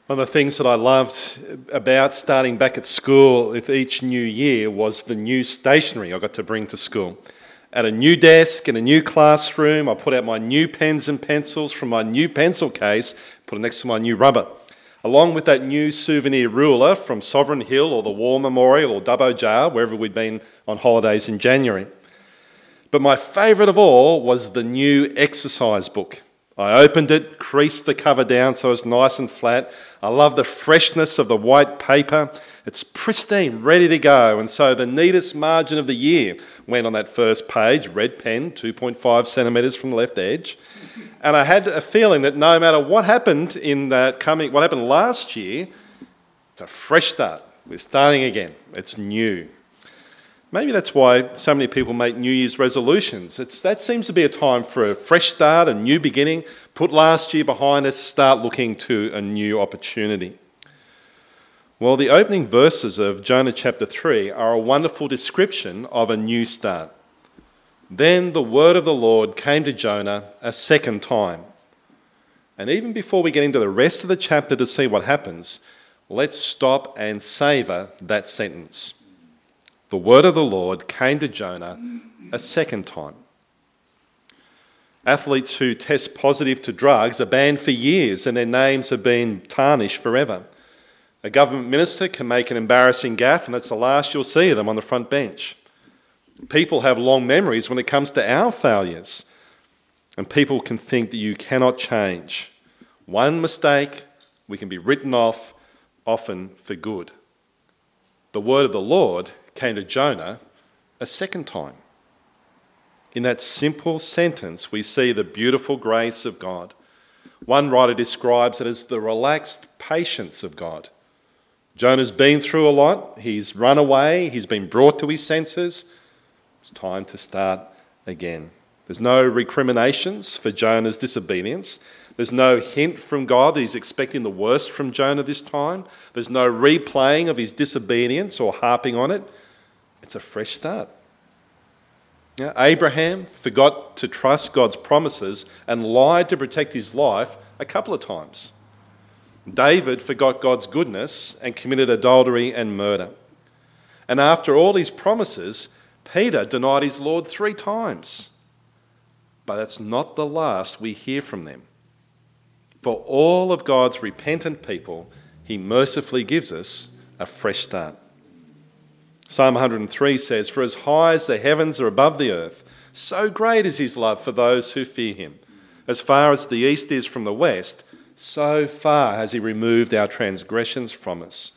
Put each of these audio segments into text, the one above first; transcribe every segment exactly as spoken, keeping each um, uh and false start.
One of the things that I loved about starting back at school with each new year was the new stationery I got to bring to school. At a new desk in a new classroom, I put out my new pens and pencils from my new pencil case, put it next to my new rubber, along with that new souvenir ruler from Sovereign Hill or the War Memorial or Dubbo Jar, wherever we'd been on holidays in January. But my favourite of all was the new exercise book. I opened it, creased the cover down so it was nice and flat. I love the freshness of the white paper. It's pristine, ready to go. And so the neatest margin of the year went on that first page, red pen, two point five centimetres from the left edge. And I had a feeling that no matter what happened in that coming, what happened last year, it's a fresh start. We're starting again. It's new. Maybe that's why so many people make New Year's resolutions. It's, that seems to be a time for a fresh start, a new beginning. Put last year behind us, start looking to a new opportunity. Well, the opening verses of Jonah chapter three are a wonderful description of a new start. Then the word of the Lord came to Jonah a second time. And even before we get into the rest of the chapter to see what happens, let's stop and savour that sentence. The word of the Lord came to Jonah a second time. Athletes who test positive to drugs are banned for years and their names have been tarnished forever. A government minister can make an embarrassing gaffe and that's the last you'll see of them on the front bench. People have long memories when it comes to our failures, and people can think that you cannot change. One mistake, we can be written off, often for good. The word of the Lord came to Jonah a second time. In that simple sentence, we see the beautiful grace of God. One writer describes it as the relaxed patience of God. Jonah's been through a lot. He's run away. He's been brought to his senses. It's time to start again. There's no recriminations for Jonah's disobedience. There's no hint from God that he's expecting the worst from Jonah this time. There's no replaying of his disobedience or harping on it. It's a fresh start. Now, Abraham forgot to trust God's promises and lied to protect his life a couple of times. David forgot God's goodness and committed adultery and murder. And after all these promises, Peter denied his Lord three times. But that's not the last we hear from them. For all of God's repentant people, he mercifully gives us a fresh start. Psalm one hundred three says, "For as high as the heavens are above the earth, so great is his love for those who fear him. As far as the east is from the west, so far has he removed our transgressions from us."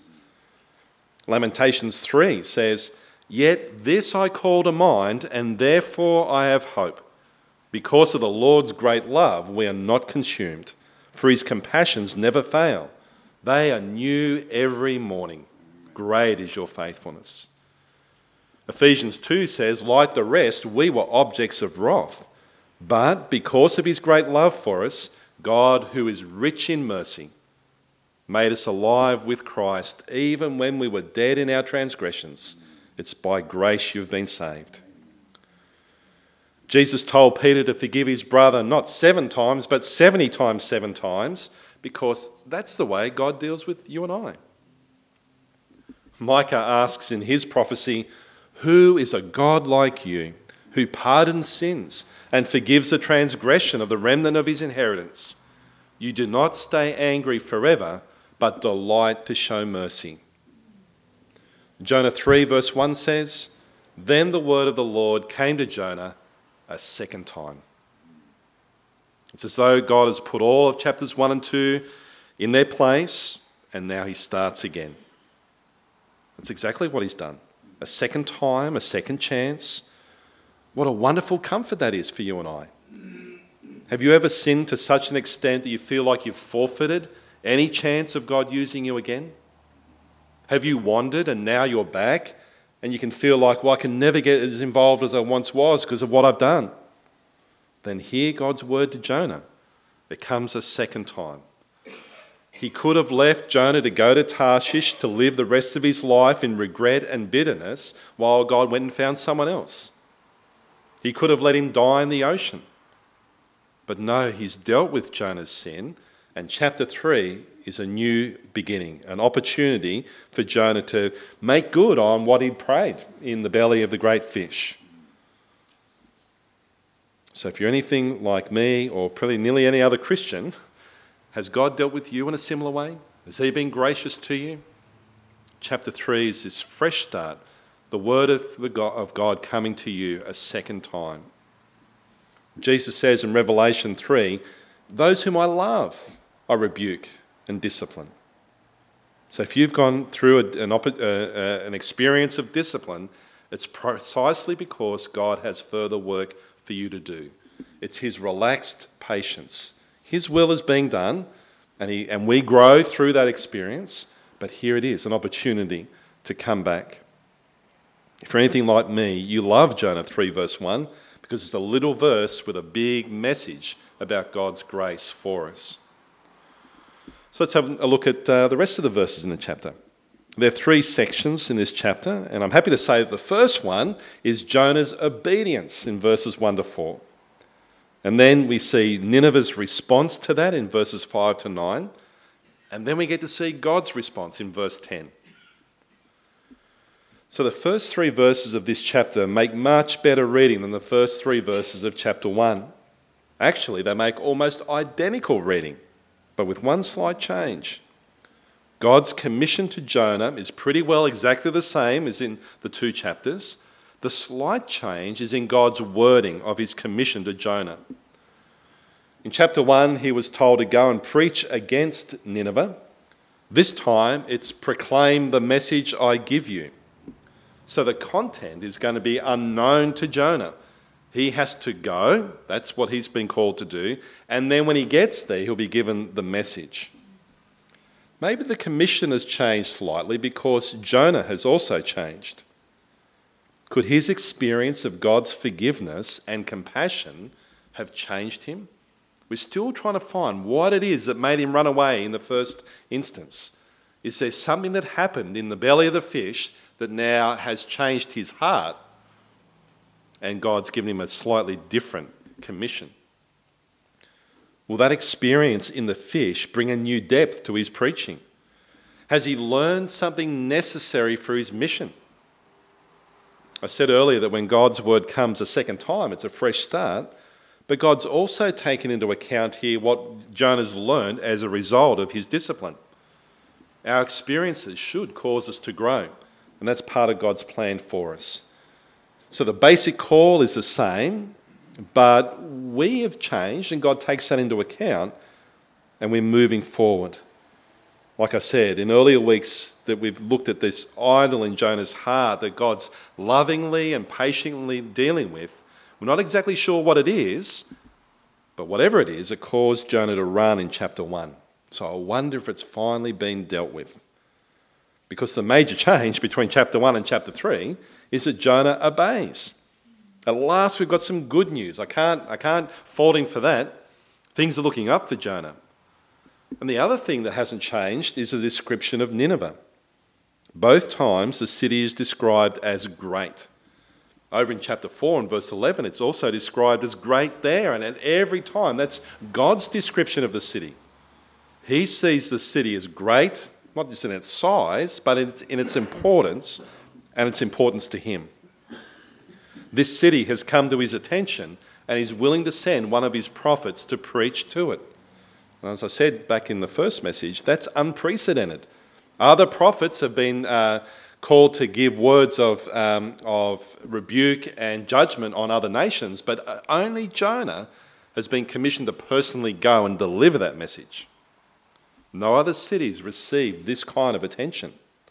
Lamentations three says, "Yet this I call to mind, and therefore I have hope. Because of the Lord's great love, we are not consumed, for his compassions never fail. They are new every morning. Great is your faithfulness." Ephesians two says, "Like the rest, we were objects of wrath. But because of his great love for us, God, who is rich in mercy, made us alive with Christ, even when we were dead in our transgressions. It's by grace you've been saved." Jesus told Peter to forgive his brother not seven times, but seventy times seven times, because that's the way God deals with you and I. Micah asks in his prophecy, "Who is a God like you, who pardons sins and forgives the transgression of the remnant of his inheritance? You do not stay angry forever, but delight to show mercy." Jonah three verse one says, "Then the word of the Lord came to Jonah a second time." It's as though God has put all of chapters one and two in their place, and now he starts again. That's exactly what he's done. A second time, a second chance. What a wonderful comfort that is for you and I. Have you ever sinned to such an extent that you feel like you've forfeited any chance of God using you again? Have you wandered and now you're back and you can feel like, well, I can never get as involved as I once was because of what I've done? Then hear God's word to Jonah. It comes a second time. He could have left Jonah to go to Tarshish to live the rest of his life in regret and bitterness while God went and found someone else. He could have let him die in the ocean. But no, he's dealt with Jonah's sin And chapter three is a new beginning, an opportunity for Jonah to make good on what he'd prayed in the belly of the great fish. So if you're anything like me, or probably nearly any other Christian, has God dealt with you in a similar way? Has he been gracious to you? Chapter three is this fresh start, the word of, the God, of God coming to you a second time. Jesus says in Revelation three, "Those whom I love, I rebuke and discipline." So if you've gone through a, an, uh, uh, an experience of discipline, it's precisely because God has further work for you to do. It's his relaxed patience. His will is being done, and, he, and we grow through that experience, but here it is, an opportunity to come back. If you're anything like me, you love Jonah three verse one because it's a little verse with a big message about God's grace for us. So let's have a look at uh, the rest of the verses in the chapter. There are three sections in this chapter, and I'm happy to say that the first one is Jonah's obedience in verses one to four. And then we see Nineveh's response to that in verses five to nine. And then we get to see God's response in verse ten. So the first three verses of this chapter make much better reading than the first three verses of chapter one. Actually, they make almost identical reading, but with one slight change. God's commission to Jonah is pretty well exactly the same as in the two chapters. The slight change is in God's wording of his commission to Jonah. In chapter one, he was told to go and preach against Nineveh. This time, it's proclaim the message I give you. So the content is going to be unknown to Jonah. He has to go, that's what he's been called to do, and then when he gets there, he'll be given the message. Maybe the commission has changed slightly because Jonah has also changed. Could his experience of God's forgiveness and compassion have changed him? We're still trying to find what it is that made him run away in the first instance. Is there something that happened in the belly of the fish that now has changed his heart and God's given him a slightly different commission? Will that experience in the fish bring a new depth to his preaching? Has he learned something necessary for his mission? I said earlier that when God's word comes a second time, it's a fresh start, but God's also taken into account here what Jonah's learned as a result of his discipline. Our experiences should cause us to grow, and that's part of God's plan for us. So the basic call is the same, but we have changed, and God takes that into account, and we're moving forward. Like I said, in earlier weeks that we've looked at this idol in Jonah's heart that God's lovingly and patiently dealing with. We're not exactly sure what it is, but whatever it is, it caused Jonah to run in chapter one. So I wonder if it's finally been dealt with. Because the major change between chapter one and chapter three is that Jonah obeys. At last we've got some good news. I can't, I can't fault him for that. Things are looking up for Jonah. And the other thing that hasn't changed is the description of Nineveh. Both times the city is described as great. Over in chapter four and verse eleven, it's also described as great there. And at every time, that's God's description of the city. He sees the city as great, not just in its size, but in its, in its importance and its importance to him. This city has come to his attention and he's willing to send one of his prophets to preach to it. And as I said back in the first message, that's unprecedented. Other prophets have been uh, called to give words of, um, of rebuke and judgment on other nations, but only Jonah has been commissioned to personally go and deliver that message. No other cities received this kind of attention.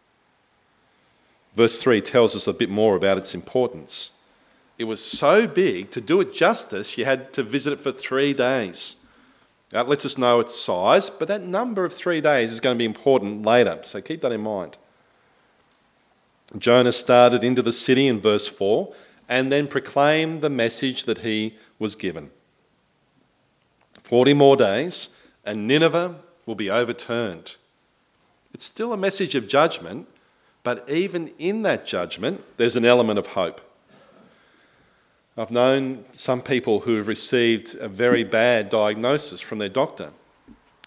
Verse three tells us a bit more about its importance. It was so big, to do it justice, you had to visit it for three days. That lets us know its size, but that number of three days is going to be important later, so keep that in mind. Jonah started into the city in verse four and then proclaimed the message that he was given. Forty more days and Nineveh will be overturned. It's still a message of judgment, but even in that judgment, there's an element of hope. I've known some people who have received a very bad diagnosis from their doctor,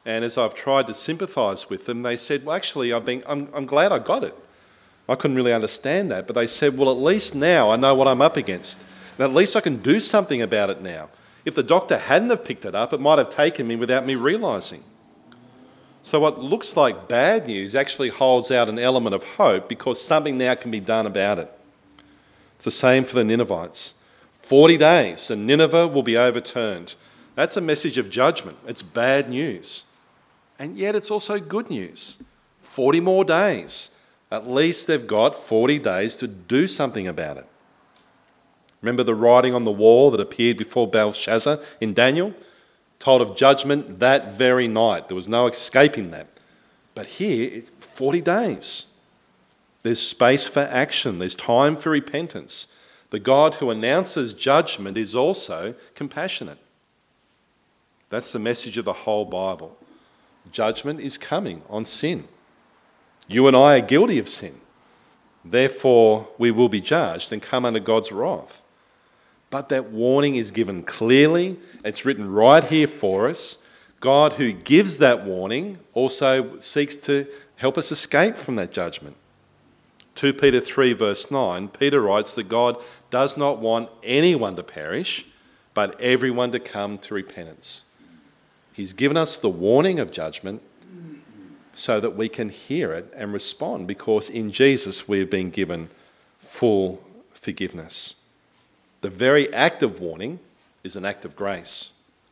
And as I've tried to sympathise with them, they said, well, actually, I've been, I'm, I'm glad I got it. I couldn't really understand that. But they said, well, at least now I know what I'm up against. And at least I can do something about it now. If the doctor hadn't have picked it up, it might have taken me without me realising. So what looks like bad news actually holds out an element of hope because something now can be done about it. It's the same for the Ninevites. Forty days and Nineveh will be overturned. That's a message of judgment. It's bad news. And yet it's also good news. Forty more days. At least they've got forty days to do something about it. Remember the writing on the wall that appeared before Belshazzar in Daniel? Told of judgment that very night. There was no escaping that. But here, it's forty days. There's space for action. There's time for repentance. The God who announces judgment is also compassionate. That's the message of the whole Bible. Judgment is coming on sin. You and I are guilty of sin. Therefore, we will be judged and come under God's wrath. But that warning is given clearly. It's written right here for us. God who gives that warning also seeks to help us escape from that judgment. Second Peter three verse nine, Peter writes that God does not want anyone to perish, but everyone to come to repentance. He's given us the warning of judgment so that we can hear it and respond, because in Jesus we have been given full forgiveness. The very act of warning is an act of grace.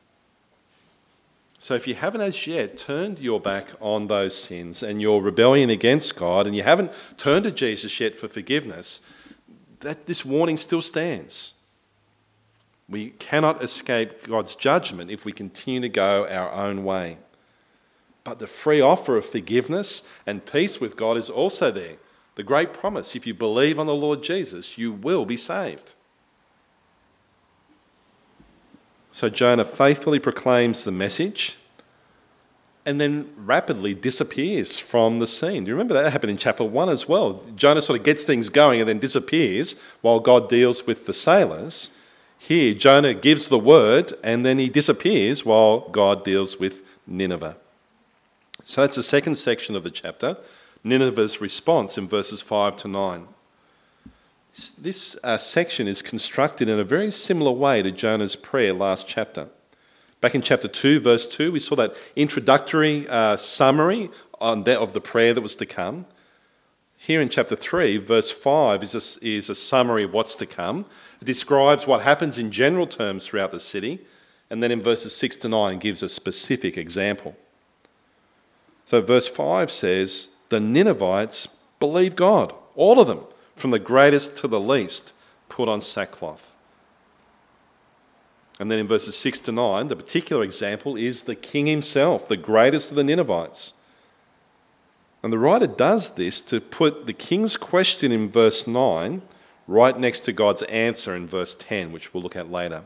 So if you haven't as yet turned your back on those sins and your rebellion against God, and you haven't turned to Jesus yet for forgiveness, that this warning still stands. We cannot escape God's judgment if we continue to go our own way. But the free offer of forgiveness and peace with God is also there. The great promise, if you believe on the Lord Jesus, you will be saved. So Jonah faithfully proclaims the message and then rapidly disappears from the scene. Do you remember that happened in chapter one as well? Jonah sort of gets things going and then disappears while God deals with the sailors. Here, Jonah gives the word and then he disappears while God deals with Nineveh. So that's the second section of the chapter, Nineveh's response in verses five to nine. This uh, section is constructed in a very similar way to Jonah's prayer last chapter. Back in chapter two, verse two, we saw that introductory uh, summary on that of the prayer that was to come. Here in chapter three, verse five is a, is a summary of what's to come. It describes what happens in general terms throughout the city, and then in verses six to nine gives a specific example. So verse five says, the Ninevites believed God, all of them, from the greatest to the least, put on sackcloth. And then in verses six to nine, the particular example is the king himself, the greatest of the Ninevites. And the writer does this to put the king's question in verse nine right next to God's answer in verse ten, which we'll look at later.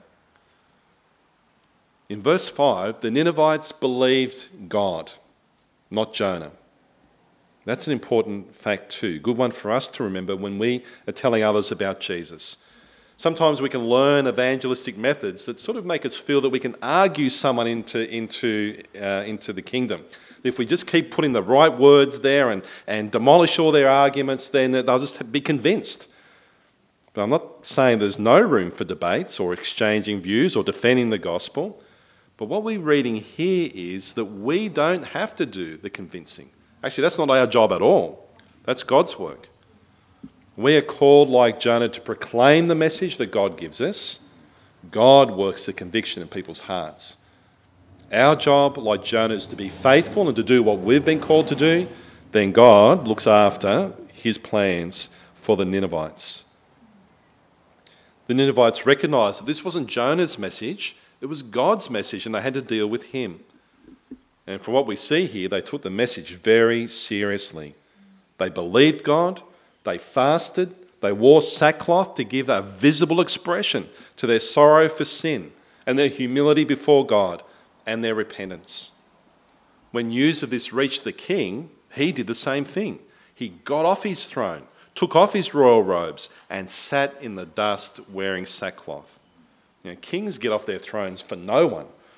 In verse five, the Ninevites believed God, not Jonah. That's an important fact too. Good one for us to remember when we are telling others about Jesus. Sometimes we can learn evangelistic methods that sort of make us feel that we can argue someone into, into, uh, into the kingdom. If we just keep putting the right words there and, and demolish all their arguments, then they'll just be convinced. But I'm not saying there's no room for debates or exchanging views or defending the gospel. But what we're reading here is that we don't have to do the convincing. Actually, that's not our job at all. That's God's work. We are called, like Jonah, to proclaim the message that God gives us. God works the conviction in people's hearts. Our job, like Jonah, is to be faithful and to do what we've been called to do. Then God looks after his plans for the Ninevites. The Ninevites recognised that this wasn't Jonah's message, it was God's message, and they had to deal with him. And from what we see here, they took the message very seriously. They believed God, they fasted, they wore sackcloth to give a visible expression to their sorrow for sin and their humility before God and their repentance. When news of this reached the king, he did the same thing. He got off his throne, took off his royal robes, and sat in the dust wearing sackcloth. You know, kings get off their thrones for no one.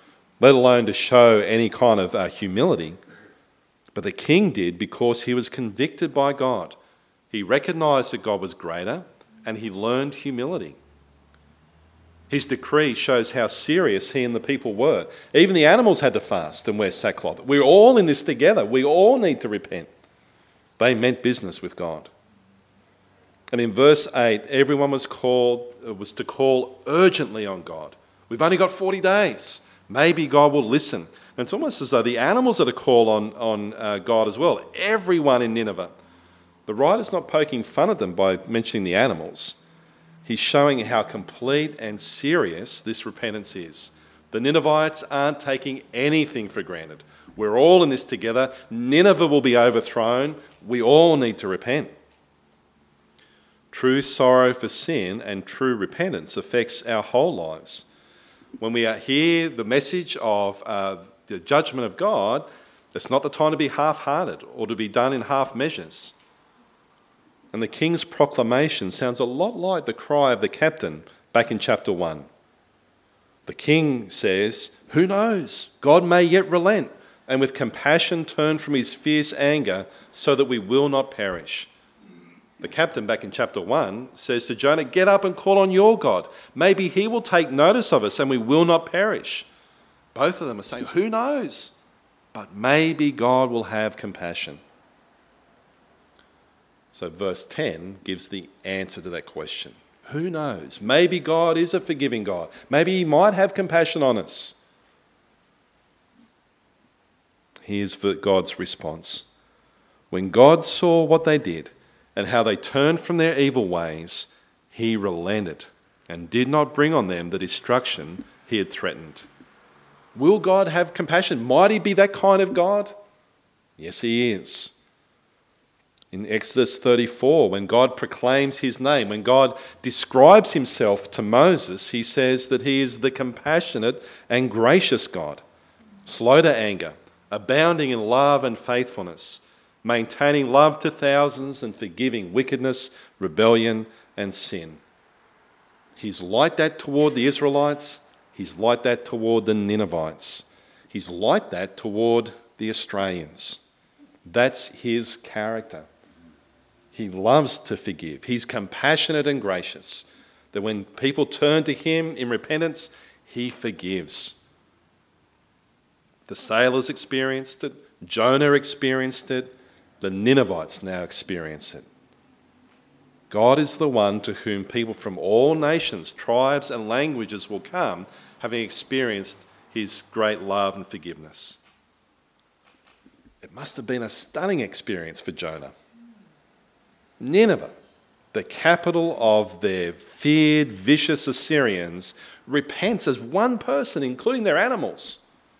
let alone to show any kind of uh, humility. But the king did because he was convicted by God. He recognised that God was greater and he learned humility. His decree shows how serious he and the people were. Even the animals had to fast and wear sackcloth. We're all in this together. We all need to repent. They meant business with God. And in verse eight, everyone was called was to call urgently on God. We've only got forty days. Maybe God will listen. And it's almost as though the animals are to call on, on uh, God as well. Everyone in Nineveh. The writer's not poking fun at them by mentioning the animals. He's showing how complete and serious this repentance is. The Ninevites aren't taking anything for granted. We're all in this together. Nineveh will be overthrown. We all need to repent. True sorrow for sin and true repentance affects our whole lives. When we hear the message of uh, the judgment of God, it's not the time to be half-hearted or to be done in half measures. And the king's proclamation sounds a lot like the cry of the captain back in chapter one. The king says, "Who knows? God may yet relent and with compassion turn from his fierce anger so that we will not perish." The captain back in chapter one says to Jonah, "Get up and call on your God. Maybe he will take notice of us and we will not perish." Both of them are saying, who knows? But maybe God will have compassion. So verse ten gives the answer to that question. Who knows? Maybe God is a forgiving God. Maybe he might have compassion on us. Here's God's response. When God saw what they did and how they turned from their evil ways, he relented and did not bring on them the destruction he had threatened. Will God have compassion? Might he be that kind of God? Yes, he is. In Exodus thirty-four, when God proclaims his name, when God describes himself to Moses, he says that he is the compassionate and gracious God, slow to anger, abounding in love and faithfulness, maintaining love to thousands and forgiving wickedness, rebellion, and sin. He's like that toward the Israelites. He's like that toward the Ninevites. He's like that toward the Australians. That's his character. He loves to forgive. He's compassionate and gracious. That when people turn to him in repentance, he forgives. The sailors experienced it. Jonah experienced it. The Ninevites now experience it. God is the one to whom people from all nations, tribes and languages will come, having experienced his great love and forgiveness. It must have been a stunning experience for Jonah. Nineveh, the capital of their feared, vicious Assyrians, repents as one person, including their animals.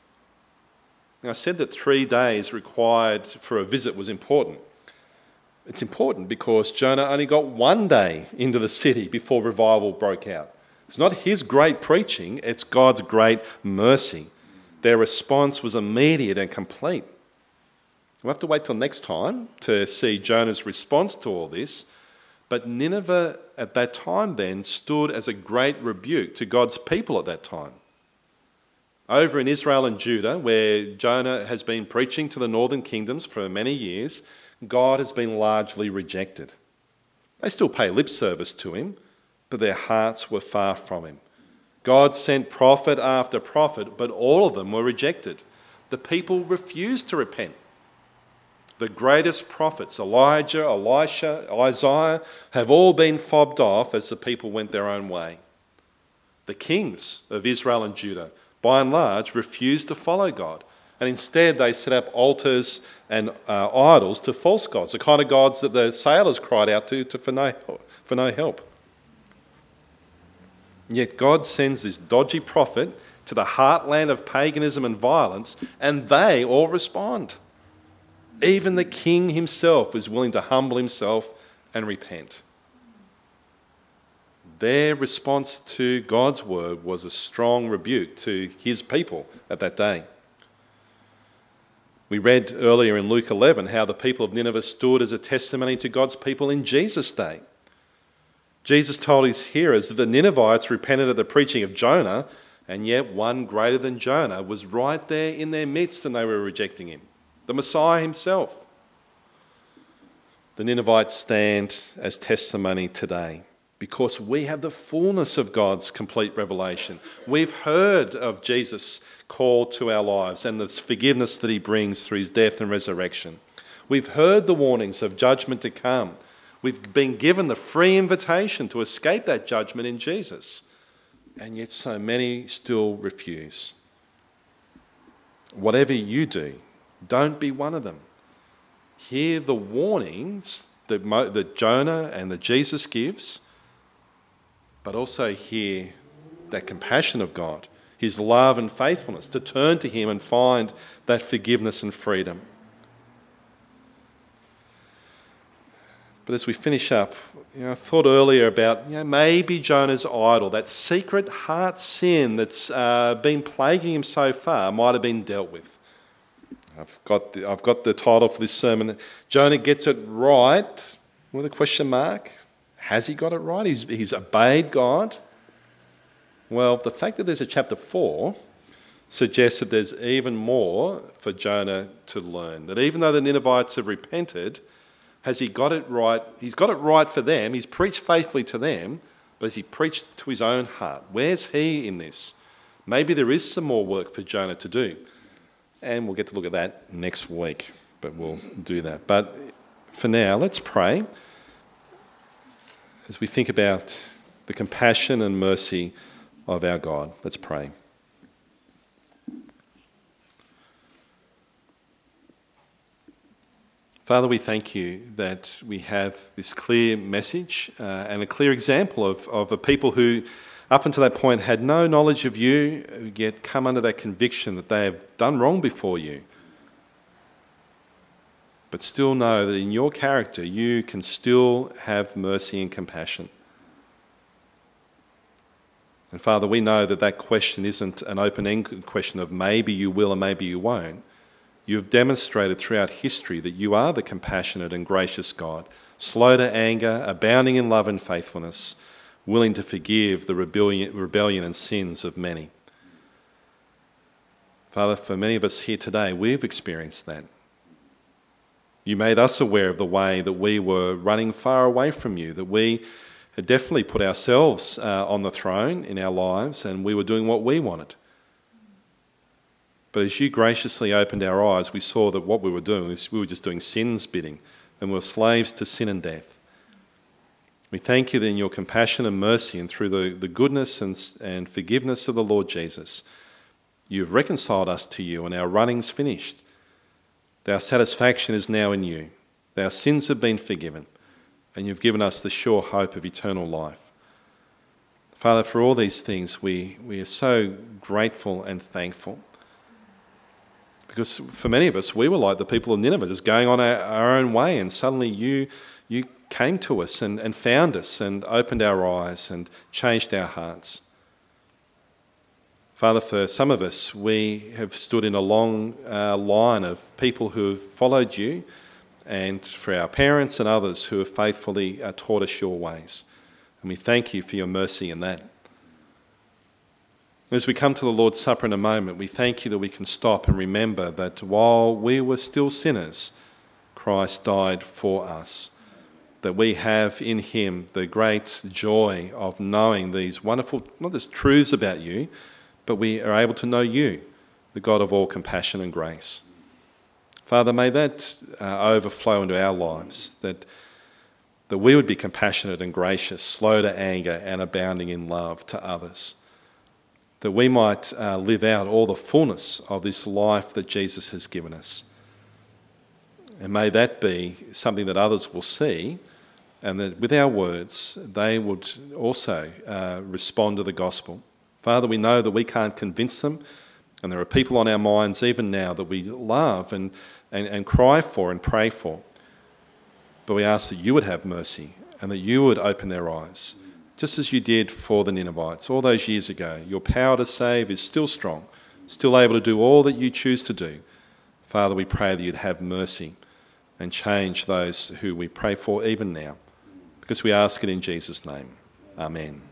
Now, I said that three days required for a visit was important. It's important because Jonah only got one day into the city before revival broke out. It's not his great preaching, it's God's great mercy. Their response was immediate and complete. We'll have to wait till next time to see Jonah's response to all this. But Nineveh at that time then stood as a great rebuke to God's people at that time. Over in Israel and Judah, where Jonah has been preaching to the northern kingdoms for many years, God has been largely rejected. They still pay lip service to him, but their hearts were far from him. God sent prophet after prophet, but all of them were rejected. The people refused to repent. The greatest prophets, Elijah, Elisha, Isaiah, have all been fobbed off as the people went their own way. The kings of Israel and Judah, by and large, refused to follow God. And instead they set up altars and uh, idols to false gods, the kind of gods that the sailors cried out to, to for, no, for no help. Yet God sends this dodgy prophet to the heartland of paganism and violence, and they all respond. Even the king himself is willing to humble himself and repent. Their response to God's word was a strong rebuke to his people at that day. We read earlier in Luke eleven how the people of Nineveh stood as a testimony to God's people in Jesus' day. Jesus told his hearers that the Ninevites repented at the preaching of Jonah, And yet one greater than Jonah was right there in their midst and they were rejecting him, the Messiah himself. The Ninevites stand as testimony today because we have the fullness of God's complete revelation. We've heard of Jesus' call to our lives and the forgiveness that he brings through his death and resurrection. We've heard the warnings of judgment to come. We've been given the free invitation to escape that judgment in Jesus. And yet so many still refuse. Whatever you do, don't be one of them. Hear the warnings that, Mo- that Jonah and that Jesus gives, but also hear that compassion of God, his love and faithfulness, to turn to him and find that forgiveness and freedom. But as we finish up, you know, I thought earlier about you know, maybe Jonah's idol, that secret heart sin that's uh, been plaguing him so far, might have been dealt with. I've got the, I've got the title for this sermon, Jonah Gets It Right, with a question mark. Has he got it right? He's, he's obeyed God. Well, the fact that there's a chapter four suggests that there's even more for Jonah to learn. That even though the Ninevites have repented, has he got it right? He's got it right for them. He's preached faithfully to them, but has he preached to his own heart? Where's he in this? Maybe there is some more work for Jonah to do. And we'll get to look at that next week, but we'll do that. But for now, let's pray as we think about the compassion and mercy of our God. Let's pray. Father, we thank you that we have this clear message uh, and a clear example of, of a people who, up until that point, had no knowledge of you, yet come under that conviction that they have done wrong before you, but still know that in your character you can still have mercy and compassion. And Father, we know that that question isn't an open-ended question of maybe you will or maybe you won't. You have demonstrated throughout history that you are the compassionate and gracious God, slow to anger, abounding in love and faithfulness, willing to forgive the rebellion, rebellion and sins of many. Father, for many of us here today, we've experienced that. You made us aware of the way that we were running far away from you, that we had definitely put ourselves uh, on the throne in our lives and we were doing what we wanted. But as you graciously opened our eyes, we saw that what we were doing was we were just doing sin's bidding and we were slaves to sin and death. We thank you that in your compassion and mercy and through the, the goodness and, and forgiveness of the Lord Jesus, you have reconciled us to you and our running's finished. Our satisfaction is now in you. Our sins have been forgiven and you've given us the sure hope of eternal life. Father, for all these things, we, we are so grateful and thankful. Because for many of us, we were like the people of Nineveh, just going on our, our own way, and suddenly you you came to us and, and found us and opened our eyes and changed our hearts. Father, for some of us, we have stood in a long uh, line of people who have followed you, and for our parents and others who have faithfully uh, taught us your ways. And we thank you for your mercy in that. As we come to the Lord's Supper in a moment, we thank you that we can stop and remember that while we were still sinners, Christ died for us. That we have in him the great joy of knowing these wonderful, not just truths about you, but we are able to know you, the God of all compassion and grace. Father, may that uh, overflow into our lives, that, that we would be compassionate and gracious, slow to anger and abounding in love to others. That we might uh, live out all the fullness of this life that Jesus has given us. And may that be something that others will see, and that with our words, they would also uh, respond to the gospel. Father, we know that we can't convince them, and there are people on our minds even now that we love and, and, and cry for and pray for. But we ask that you would have mercy and that you would open their eyes, just as you did for the Ninevites all those years ago. Your power to save is still strong, still able to do all that you choose to do. Father, we pray that you'd have mercy and change those who we pray for even now, because we ask it in Jesus' name. Amen.